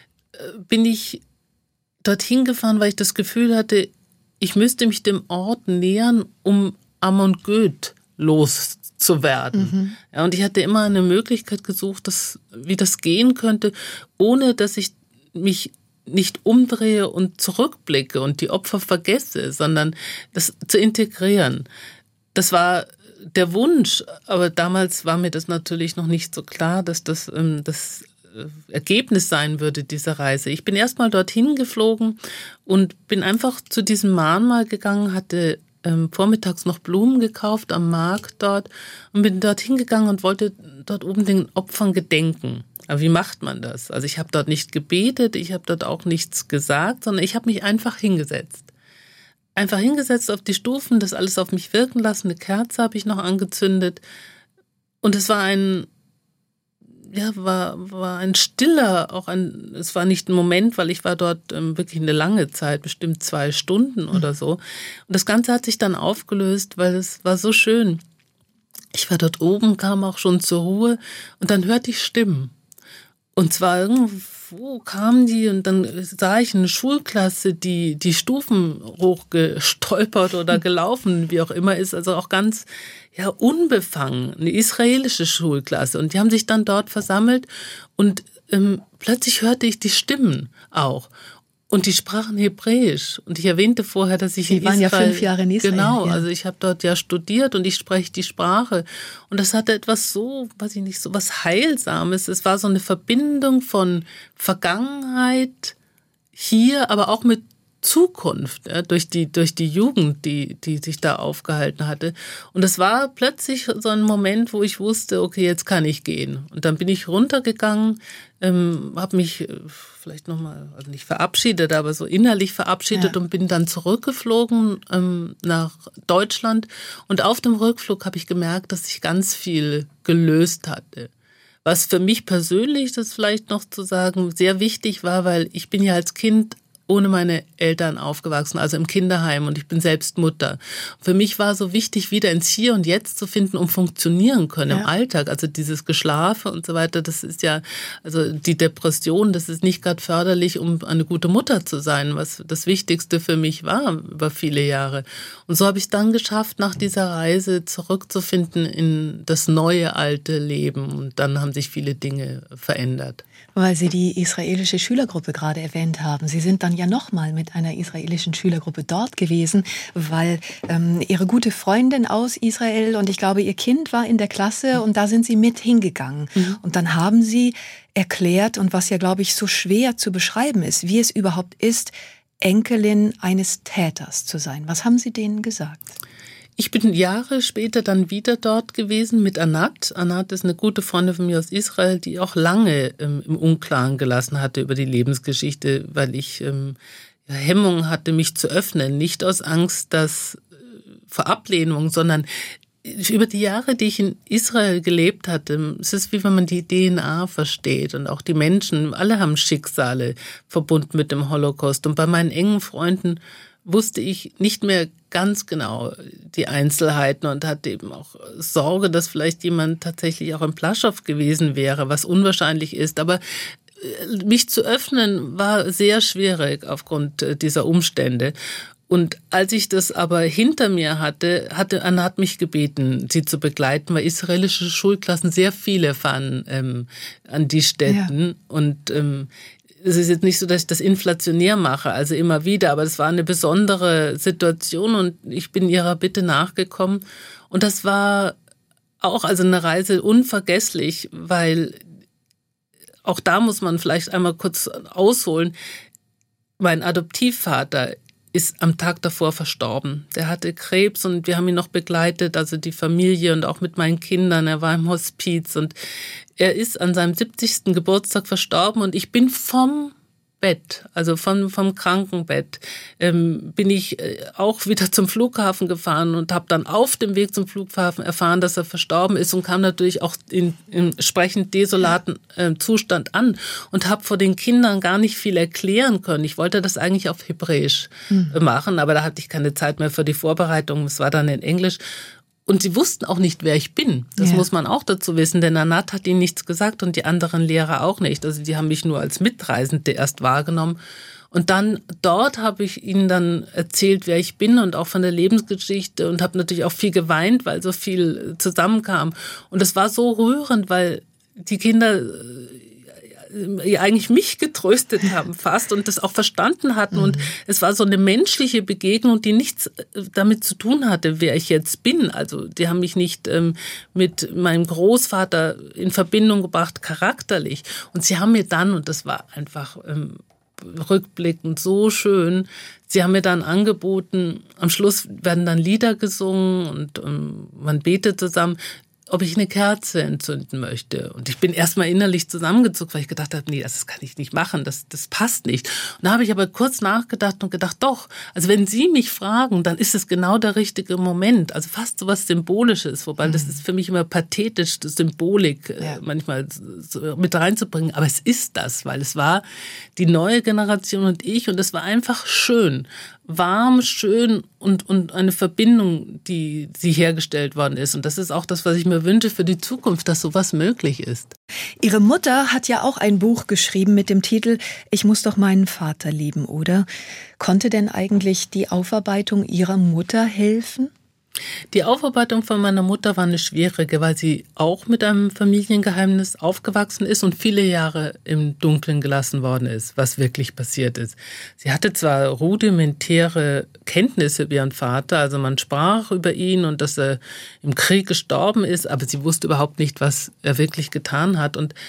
bin ich dorthin gefahren, weil ich das Gefühl hatte, ich müsste mich dem Ort nähern, um Amon Goeth loszuwerden. Mhm. Ja, und ich hatte immer eine Möglichkeit gesucht, dass, wie das gehen könnte, ohne dass ich mich nicht umdrehe und zurückblicke und die Opfer vergesse, sondern das zu integrieren. Das war der Wunsch, aber damals war mir das natürlich noch nicht so klar, dass das, das Ergebnis sein würde dieser Reise. Ich bin erstmal dorthin geflogen und bin einfach zu diesem Mahnmal gegangen, hatte ähm, vormittags noch Blumen gekauft am Markt dort und bin dorthin gegangen und wollte dort oben den Opfern gedenken. Aber wie macht man das? Also ich habe dort nicht gebetet, ich habe dort auch nichts gesagt, sondern ich habe mich einfach hingesetzt. Einfach hingesetzt auf die Stufen, das alles auf mich wirken lassen, eine Kerze habe ich noch angezündet und es war ein Ja, war, war ein stiller, auch ein, es war nicht ein Moment, weil ich war dort ähm, wirklich eine lange Zeit, bestimmt zwei Stunden oder so. Und das Ganze hat sich dann aufgelöst, weil es war so schön. Ich war dort oben, kam auch schon zur Ruhe und dann hörte ich Stimmen. Und zwar irgendwo kamen die und dann sah ich eine Schulklasse, die die Stufen hochgestolpert oder gelaufen, wie auch immer ist, also auch ganz ja unbefangen, eine israelische Schulklasse. Und die haben sich dann dort versammelt und ähm, plötzlich hörte ich die Stimmen auch. Und die sprachen Hebräisch. Und ich erwähnte vorher, dass ich Sie in waren Israel... ja fünf Jahre in Israel. Genau, ja. also ich habe dort ja studiert und ich spreche die Sprache. Und das hatte etwas so, weiß ich nicht, so was Heilsames. Es war so eine Verbindung von Vergangenheit hier, aber auch mit Zukunft, ja, durch die, durch die Jugend, die, die sich da aufgehalten hatte. Und es war plötzlich so ein Moment, wo ich wusste, okay, jetzt kann ich gehen. Und dann bin ich runtergegangen, ähm, habe mich vielleicht nochmal, also nicht verabschiedet, aber so innerlich verabschiedet ja. und bin dann zurückgeflogen ähm, nach Deutschland. Und auf dem Rückflug habe ich gemerkt, dass sich ganz viel gelöst hatte. Was für mich persönlich, das vielleicht noch zu sagen, sehr wichtig war, weil ich bin ja als Kind ohne meine Eltern aufgewachsen, also im Kinderheim, und ich bin selbst Mutter. Für mich war so wichtig, wieder ins Hier und Jetzt zu finden, um funktionieren können ja. im Alltag. Also dieses Geschlafe und so weiter, das ist ja, also die Depression, das ist nicht gerade förderlich, um eine gute Mutter zu sein, was das Wichtigste für mich war über viele Jahre. Und so habe ich es dann geschafft, nach dieser Reise zurückzufinden in das neue, alte Leben. Und dann haben sich viele Dinge verändert. Weil Sie die israelische Schülergruppe gerade erwähnt haben. Sie sind dann ja nochmal mit einer israelischen Schülergruppe dort gewesen, weil ähm, Ihre gute Freundin aus Israel und ich glaube, Ihr Kind war in der Klasse und da sind Sie mit hingegangen. Mhm. Und dann haben Sie erklärt, und was ja, glaube ich, so schwer zu beschreiben ist, wie es überhaupt ist, Enkelin eines Täters zu sein. Was haben Sie denen gesagt? Ich bin Jahre später dann wieder dort gewesen mit Anat. Anat ist eine gute Freundin von mir aus Israel, die auch lange ähm, im Unklaren gelassen hatte über die Lebensgeschichte, weil ich ähm, Hemmungen hatte, mich zu öffnen. Nicht aus Angst, dass äh, vor Ablehnung, sondern über die Jahre, die ich in Israel gelebt hatte, es ist wie wenn man die D N A versteht und auch die Menschen, alle haben Schicksale verbunden mit dem Holocaust. Und bei meinen engen Freunden wusste ich nicht mehr ganz genau die Einzelheiten und hatte eben auch Sorge, dass vielleicht jemand tatsächlich auch in Plaschow gewesen wäre, was unwahrscheinlich ist. Aber mich zu öffnen war sehr schwierig aufgrund dieser Umstände. Und als ich das aber hinter mir hatte, hatte Anat mich gebeten, sie zu begleiten, weil israelische Schulklassen sehr viele fahren ähm, an die Stätten. Ja. Und ähm, es ist jetzt nicht so, dass ich das inflationär mache, also immer wieder, aber es war eine besondere Situation und ich bin ihrer Bitte nachgekommen. Und das war auch also eine Reise unvergesslich, weil auch da muss man vielleicht einmal kurz ausholen. Mein Adoptivvater ist am Tag davor verstorben. Der hatte Krebs und wir haben ihn noch begleitet, also die Familie und auch mit meinen Kindern. Er war im Hospiz und er ist an seinem siebzigsten Geburtstag verstorben und ich bin vom Bett, also vom, vom Krankenbett, ähm, bin ich äh, auch wieder zum Flughafen gefahren und habe dann auf dem Weg zum Flughafen erfahren, dass er verstorben ist und kam natürlich auch in, in entsprechend desolaten äh, Zustand an und habe vor den Kindern gar nicht viel erklären können. Ich wollte das eigentlich auf Hebräisch mhm. machen, aber da hatte ich keine Zeit mehr für die Vorbereitung. Es war dann in Englisch. Und sie wussten auch nicht, wer ich bin. Das ja. muss man auch dazu wissen, denn Anat hat ihnen nichts gesagt und die anderen Lehrer auch nicht. Also die haben mich nur als Mitreisende erst wahrgenommen. Und dann dort habe ich ihnen dann erzählt, wer ich bin und auch von der Lebensgeschichte und habe natürlich auch viel geweint, weil so viel zusammenkam. Und es war so rührend, weil die Kinder eigentlich mich getröstet haben fast und das auch verstanden hatten. Mhm. Und es war so eine menschliche Begegnung, die nichts damit zu tun hatte, wer ich jetzt bin. Also die haben mich nicht ähm, mit meinem Großvater in Verbindung gebracht, charakterlich. Und sie haben mir dann, und das war einfach ähm, rückblickend so schön, sie haben mir dann angeboten, am Schluss werden dann Lieder gesungen und ähm, man betet zusammen, ob ich eine Kerze entzünden möchte. Und ich bin erstmal innerlich zusammengezuckt, weil ich gedacht habe, nee, das kann ich nicht machen, das, das passt nicht. Und da habe ich aber kurz nachgedacht und gedacht, doch, also wenn Sie mich fragen, dann ist es genau der richtige Moment. Also fast so was Symbolisches, wobei mhm. das ist für mich immer pathetisch, die Symbolik ja. manchmal so mit reinzubringen. Aber es ist das, weil es war die neue Generation und ich und es war einfach schön. Warm, schön und, und eine Verbindung, die, die hergestellt worden ist. Und das ist auch das, was ich mir wünsche für die Zukunft, dass sowas möglich ist. Ihre Mutter hat ja auch ein Buch geschrieben mit dem Titel »Ich muss doch meinen Vater lieben«, oder? Konnte denn eigentlich die Aufarbeitung Ihrer Mutter helfen? Die Aufarbeitung von meiner Mutter war eine schwierige, weil sie auch mit einem Familiengeheimnis aufgewachsen ist und viele Jahre im Dunkeln gelassen worden ist, was wirklich passiert ist. Sie hatte zwar rudimentäre Kenntnisse über ihren Vater, also man sprach über ihn und dass er im Krieg gestorben ist, aber sie wusste überhaupt nicht, was er wirklich getan hat. Und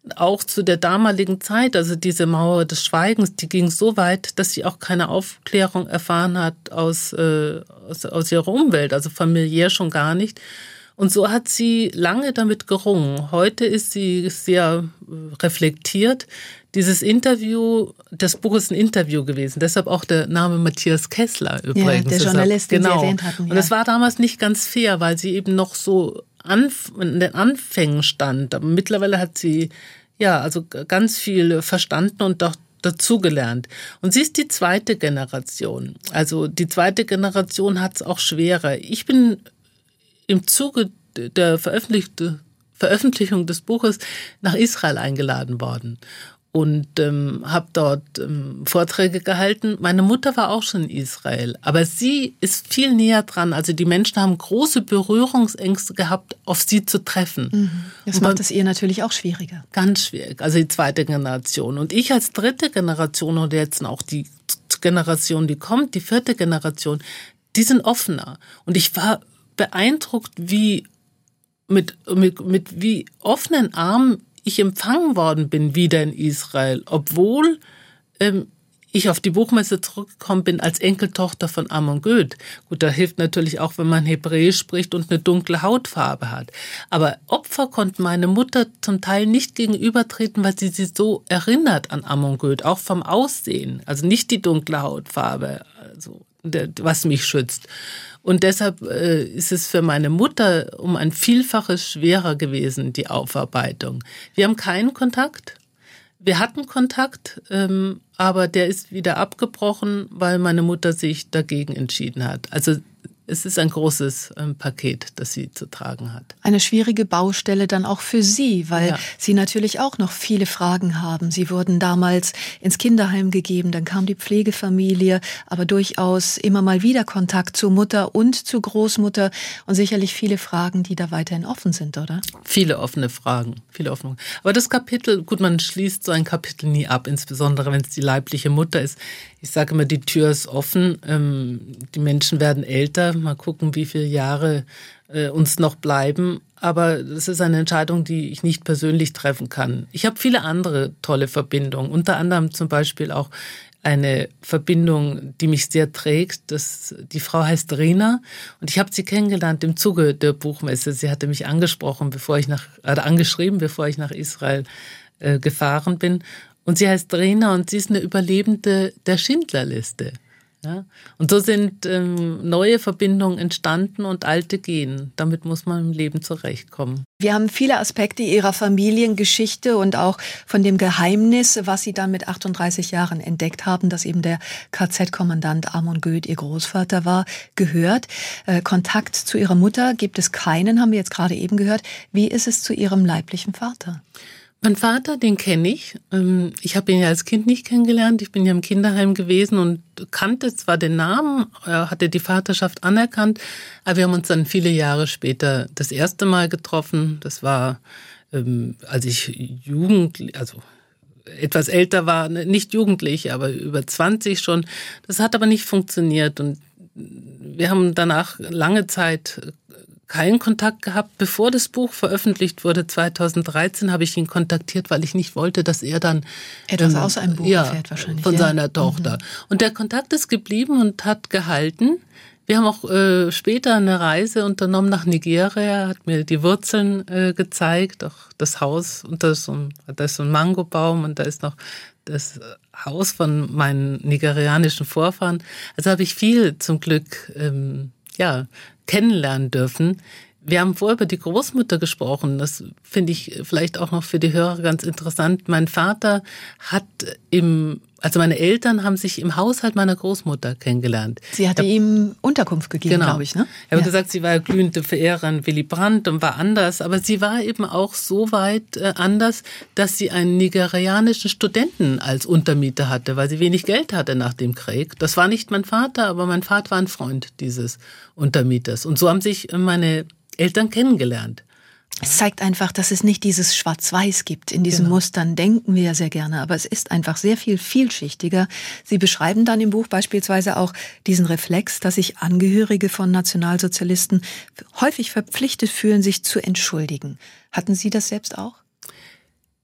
auch zu der damaligen Zeit, also diese Mauer des Schweigens, die ging so weit, dass sie auch keine Aufklärung erfahren hat aus, äh, aus, aus ihrer Umwelt, also familiär schon gar nicht. Und so hat sie lange damit gerungen. Heute ist sie sehr reflektiert. Dieses Interview, das Buch ist ein Interview gewesen, deshalb auch der Name Matthias Kessler übrigens. Ja, der Journalist, den genau. Sie erwähnt hatten. Ja. Und es war damals nicht ganz fair, weil sie eben noch so anf- in den Anfängen stand. Aber mittlerweile hat sie ja also ganz viel verstanden und auch dazugelernt. Und sie ist die zweite Generation. Also die zweite Generation hat es auch schwerer. Ich bin im Zuge der Veröffentlichung des Buches nach Israel eingeladen worden und ähm, habe dort ähm, Vorträge gehalten. Meine Mutter war auch schon in Israel, aber sie ist viel näher dran. Also die Menschen haben große Berührungsängste gehabt, auf sie zu treffen. Mhm. Das macht es ihr natürlich auch schwieriger. Ganz schwierig, also die zweite Generation. Und ich als dritte Generation oder jetzt auch die Generation, die kommt, die vierte Generation, die sind offener. Und ich war beeindruckt, wie mit, mit, mit wie offenen Armen ich empfangen worden bin wieder in Israel, obwohl ähm, ich auf die Buchmesse zurückgekommen bin als Enkeltochter von Amon Goeth. Gut, da hilft natürlich auch, wenn man Hebräisch spricht und eine dunkle Hautfarbe hat. Aber Opfer konnte meine Mutter zum Teil nicht gegenübertreten, weil sie sie so erinnert an Amon Goeth, auch vom Aussehen. Also nicht die dunkle Hautfarbe, also was mich schützt. Und deshalb äh, ist es für meine Mutter um ein Vielfaches schwerer gewesen, die Aufarbeitung. Wir haben keinen Kontakt. Wir hatten Kontakt, ähm, aber der ist wieder abgebrochen, weil meine Mutter sich dagegen entschieden hat. Also es ist ein großes ähm, Paket, das sie zu tragen hat. Eine schwierige Baustelle dann auch für Sie, weil ja. Sie natürlich auch noch viele Fragen haben. Sie wurden damals ins Kinderheim gegeben, dann kam die Pflegefamilie, aber durchaus immer mal wieder Kontakt zu Mutter und zu Großmutter und sicherlich viele Fragen, die da weiterhin offen sind, oder? Viele offene Fragen, viele offene. Aber das Kapitel, gut, man schließt so ein Kapitel nie ab, insbesondere wenn es die leibliche Mutter ist. Ich sage immer, die Tür ist offen, ähm, die Menschen werden älter, mal gucken, wie viele Jahre äh, uns noch bleiben. Aber das ist eine Entscheidung, die ich nicht persönlich treffen kann. Ich habe viele andere tolle Verbindungen, unter anderem zum Beispiel auch eine Verbindung, die mich sehr trägt. Das, die Frau heißt Rina und ich habe sie kennengelernt im Zuge der Buchmesse. Sie hatte mich angesprochen, bevor ich nach, äh, angeschrieben, bevor ich nach Israel äh, gefahren bin. Und sie heißt Rina und sie ist eine Überlebende der Schindlerliste. Ja? Und so sind ähm, neue Verbindungen entstanden und alte gehen. Damit muss man im Leben zurechtkommen. Wir haben viele Aspekte Ihrer Familiengeschichte und auch von dem Geheimnis, was Sie dann mit achtunddreißig Jahren entdeckt haben, dass eben der K Z-Kommandant Amon Goeth Ihr Großvater war, gehört. Äh, Kontakt zu Ihrer Mutter gibt es keinen, haben wir jetzt gerade eben gehört. Wie ist es zu Ihrem leiblichen Vater? Mein Vater, den kenne ich. Ich habe ihn ja als Kind nicht kennengelernt. Ich bin ja im Kinderheim gewesen und kannte zwar den Namen, hatte die Vaterschaft anerkannt, aber wir haben uns dann viele Jahre später das erste Mal getroffen. Das war, als ich jugendlich, also etwas älter war, nicht jugendlich, aber über zwanzig schon. Das hat aber nicht funktioniert und wir haben danach lange Zeit keinen Kontakt gehabt. Bevor das Buch veröffentlicht wurde, zweitausenddreizehn, habe ich ihn kontaktiert, weil ich nicht wollte, dass er dann etwas ähm, aus einem Buch ja, erfährt wahrscheinlich. Von ja. seiner Tochter. Mhm. Und der Kontakt ist geblieben und hat gehalten. Wir haben auch äh, später eine Reise unternommen nach Nigeria, hat mir die Wurzeln äh, gezeigt, auch das Haus, und da ist, so ein, da ist so ein Mangobaum und da ist noch das Haus von meinen nigerianischen Vorfahren. Also habe ich viel zum Glück ähm, ja, kennenlernen dürfen. Wir haben vorher über die Großmutter gesprochen. Das finde ich vielleicht auch noch für die Hörer ganz interessant. Mein Vater hat im, also meine Eltern haben sich im Haushalt meiner Großmutter kennengelernt. Sie hatte ja, ihm Unterkunft gegeben, genau. glaube ich, ne? Ich habe ja. gesagt, sie war glühende Verehrerin Willy Brandt und war anders, aber sie war eben auch so weit äh, anders, dass sie einen nigerianischen Studenten als Untermieter hatte, weil sie wenig Geld hatte nach dem Krieg. Das war nicht mein Vater, aber mein Vater war ein Freund dieses Untermieters. Und so haben sich meine Eltern kennengelernt. Es zeigt einfach, dass es nicht dieses Schwarz-Weiß gibt. In diesen genau. Mustern denken wir ja sehr gerne, aber es ist einfach sehr viel vielschichtiger. Sie beschreiben dann im Buch beispielsweise auch diesen Reflex, dass sich Angehörige von Nationalsozialisten häufig verpflichtet fühlen, sich zu entschuldigen. Hatten Sie das selbst auch?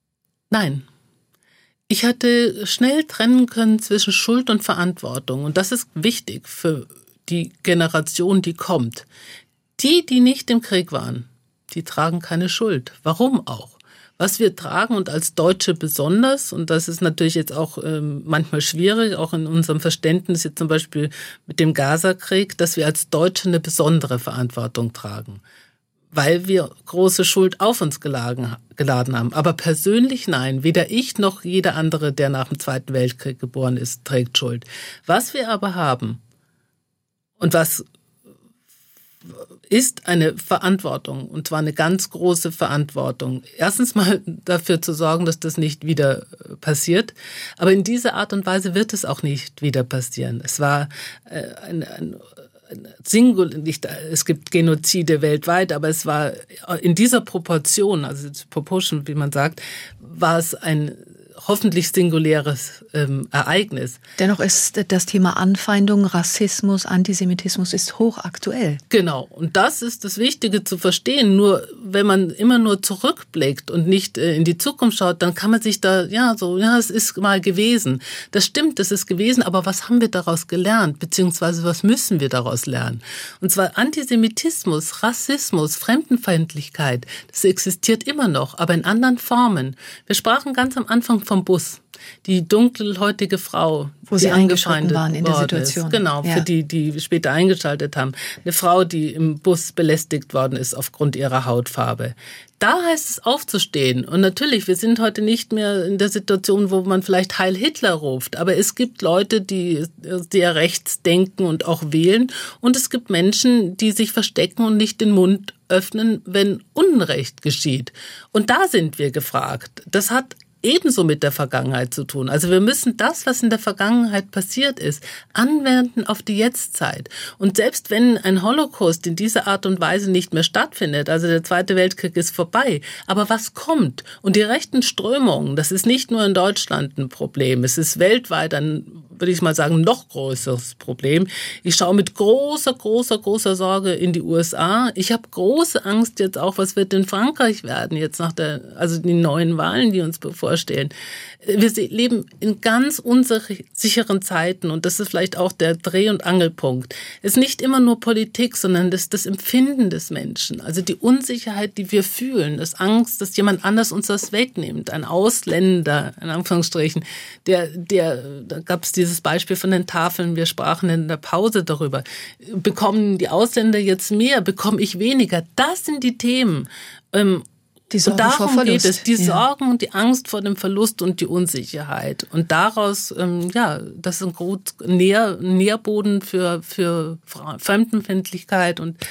Nein. Ich hatte schnell trennen können zwischen Schuld und Verantwortung. Und das ist wichtig für die Generation, die kommt. Die, die nicht im Krieg waren, die tragen keine Schuld. Warum auch? Was wir tragen und als Deutsche besonders, und das ist natürlich jetzt auch ähm, manchmal schwierig, auch in unserem Verständnis jetzt zum Beispiel mit dem Gaza-Krieg, dass wir als Deutsche eine besondere Verantwortung tragen, weil wir große Schuld auf uns geladen, geladen haben. Aber persönlich nein, weder ich noch jeder andere, der nach dem Zweiten Weltkrieg geboren ist, trägt Schuld. Was wir aber haben und was ist eine Verantwortung, und zwar eine ganz große Verantwortung. Erstens mal dafür zu sorgen, dass das nicht wieder passiert, aber in dieser Art und Weise wird es auch nicht wieder passieren. Es war ein, ein Singul, nicht, es gibt Genozide weltweit, aber es war in dieser Proportion, also Proportion, wie man sagt, war es ein hoffentlich singuläres ähm, Ereignis. Dennoch ist das Thema Anfeindung, Rassismus, Antisemitismus ist hochaktuell. Genau. Und das ist das Wichtige zu verstehen. Nur wenn man immer nur zurückblickt und nicht äh, in die Zukunft schaut, dann kann man sich da, ja, so, ja, es ist mal gewesen. Das stimmt, es ist gewesen, aber was haben wir daraus gelernt? Beziehungsweise was müssen wir daraus lernen? Und zwar Antisemitismus, Rassismus, Fremdenfeindlichkeit, das existiert immer noch, aber in anderen Formen. Wir sprachen ganz am Anfang vom Bus. Die dunkelhäutige Frau, wo die sie eingeschritten waren in der Situation. Ist. Genau, ja. Für die, die später eingeschaltet haben. Eine Frau, die im Bus belästigt worden ist aufgrund ihrer Hautfarbe. Da heißt es aufzustehen. Und natürlich, wir sind heute nicht mehr in der Situation, wo man vielleicht Heil Hitler ruft. Aber es gibt Leute, die sehr rechts denken und auch wählen. Und es gibt Menschen, die sich verstecken und nicht den Mund öffnen, wenn Unrecht geschieht. Und da sind wir gefragt. Das hat ebenso mit der Vergangenheit zu tun. Also wir müssen das, was in der Vergangenheit passiert ist, anwenden auf die Jetztzeit. Und selbst wenn ein Holocaust in dieser Art und Weise nicht mehr stattfindet, also der Zweite Weltkrieg ist vorbei, aber was kommt? Und die rechten Strömungen, das ist nicht nur in Deutschland ein Problem, es ist weltweit ein, würde ich mal sagen, noch größeres Problem. Ich schaue mit großer, großer, großer Sorge in die U S A. Ich habe große Angst jetzt auch, was wird in Frankreich werden, jetzt nach der, also die neuen Wahlen, die uns bevorstehen. Wir leben in ganz unsicheren Zeiten und das ist vielleicht auch der Dreh- und Angelpunkt. Es ist nicht immer nur Politik, sondern das, das Empfinden des Menschen, also die Unsicherheit, die wir fühlen, das Angst, dass jemand anders uns das wegnimmt, ein Ausländer, in Anführungsstrichen, der, der, da gab es dieses Beispiel von den Tafeln, wir sprachen in der Pause darüber, bekommen die Ausländer jetzt mehr, bekomme ich weniger? Das sind die Themen. Ähm, Die Sorge und darum vor Verlust. geht es, die ja. Sorgen und die Angst vor dem Verlust und die Unsicherheit. Und daraus, ähm, ja, das ist ein gut Nähr, Nährboden für, für Fremdenfeindlichkeit und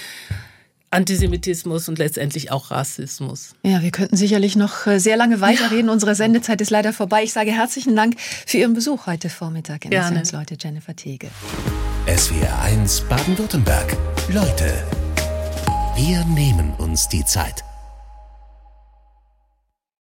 Antisemitismus und letztendlich auch Rassismus. Ja, wir könnten sicherlich noch sehr lange weiterreden. Ja. Unsere Sendezeit ist leider vorbei. Ich sage herzlichen Dank für Ihren Besuch heute Vormittag in S W R eins Leute, Jennifer Tege. S W R eins Baden-Württemberg. Leute, wir nehmen uns die Zeit.